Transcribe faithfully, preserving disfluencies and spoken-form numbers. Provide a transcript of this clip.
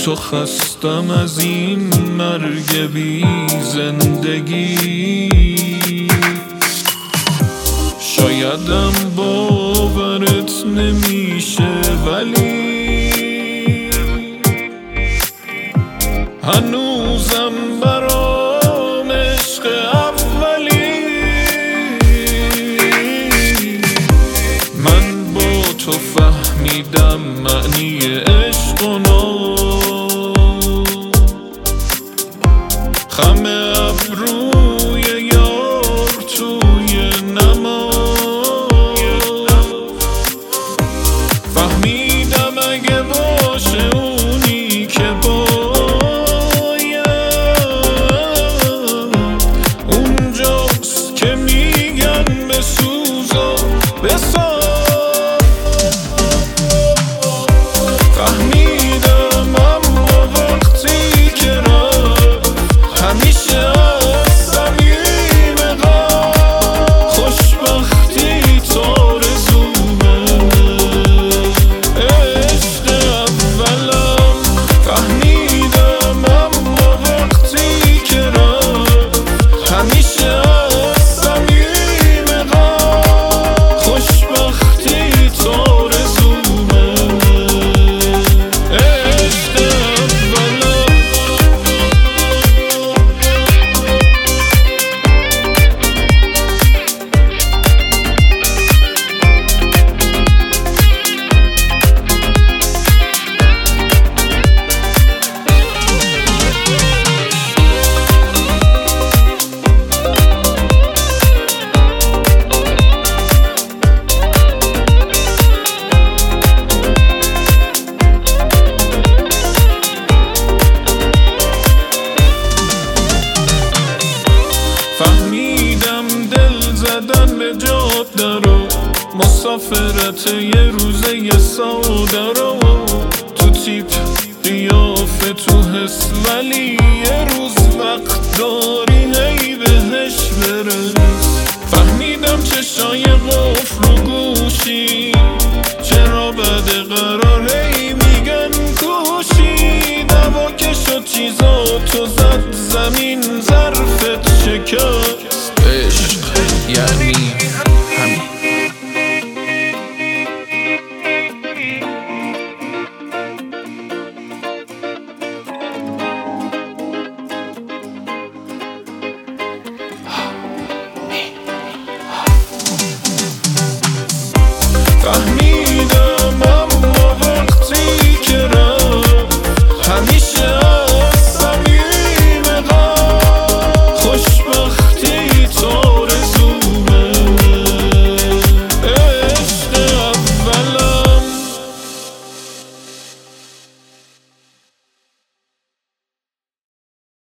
تو خستم از این مرگ بی زندگی. شایدم باورت نمیشه ولی هنوزم برام عشق اولی. من با تو فهمیدم معنی عشق و خم ابروی یار توی نماز. فهمیدم اگه باشه اونی که باید اونجاست که میگن بسوز و بساز. فهمیدم دل زدن به جاده رو مسافرت یه روزه یه ساده رو تو تیپ قیافه تو حس ولی یه روز وقت داری هی بهش برس. فهمیدم چشای قفل رو گوشی چرا بده قرار هی میگن کوشی. دوا که شد چیزا تو زد زمین ظرفت شکر